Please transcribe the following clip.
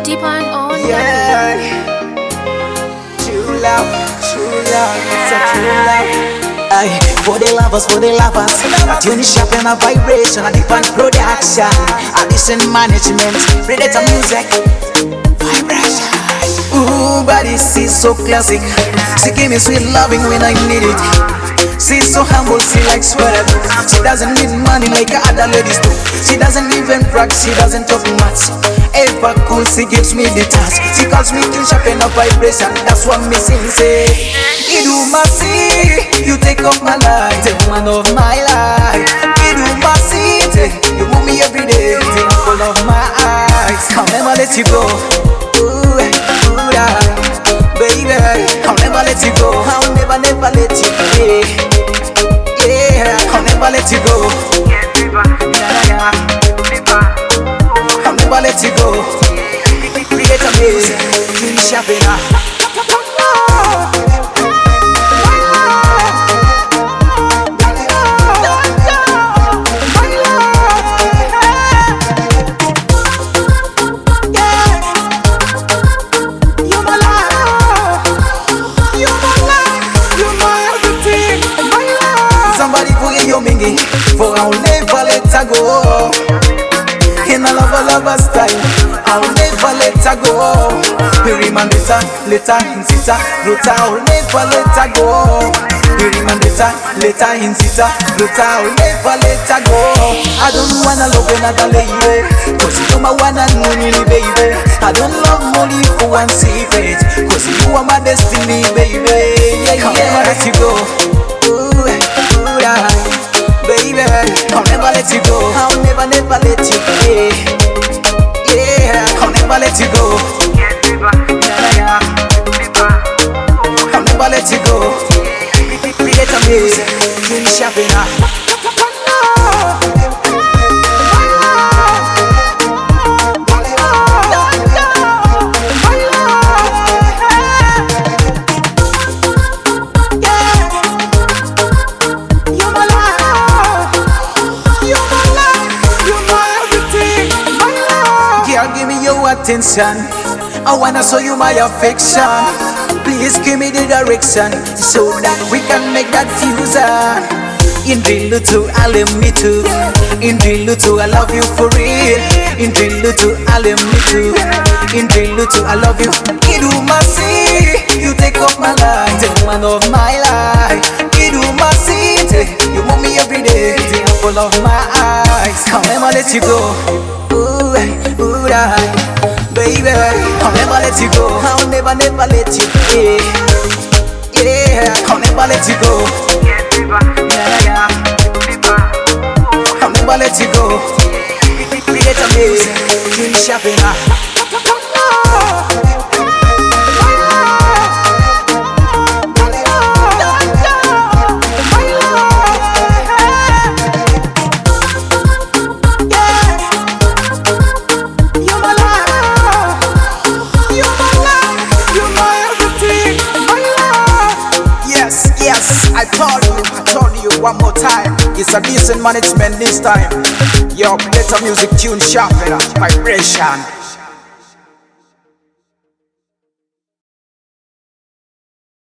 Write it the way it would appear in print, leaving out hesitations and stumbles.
Deep on Yeah. True love, it's a true love. Aye, for the lovers, a tune sharp and a vibration, a different production, addition management, predator music, vibration. Ooh, but this is so classic. She gave me sweet loving when I need it. She's so humble, she likes whatever. She doesn't need money like other ladies do. She doesn't even brag, she doesn't talk much. Ever cool, she gives me the touch. She calls me to sharpen up vibration. That's what me sing say. Idu Masi, you take off my life, the woman of my life. Idu Masi, you move me every day, full of my eyes. I'll never let you go. Ooh, ooh, yeah. Baby, I'll never let you go. I'll never let you go. Yeah, I'll never let you go. Yeah. I'll never let you go. Create a music, keep sharpening up. For I'll never let her go. In a lover style, I'll never let her go. Remind later in sister, Rota, I'll never let her go. Remind later in sister, Rota, I'll never let her go. I don't wanna love another lady, cause you're my one and only baby. I don't love money for one secret, cause you are my destiny, baby. Yeah, I'll never let you go. Ooh, yeah. Baby, I'll never let you go. I'll never let you go. Yeah, I'll never let you go. Yeah. I'll never let you go. Create a music, keep sharpening up. Attention, I wanna show you my affection. Please give me the direction so that we can make that fusion. In the little, I love me too. In the little, I love you for real. In the little, I love me too. In the little, I love you. Idu Masi, you take off my life, the woman of my life. Idu Masi, you move me every day, full of my eyes. I'll never let you go. Ooh, ooh, baby, I'll never let you go. I'll never let you go. Yeah, I'll never let you go. Yeah. I'll never let you go. Create a music, keep sharpening up. I told you one more time. It's a decent management this time. Yo, better music tune sharp, vibration.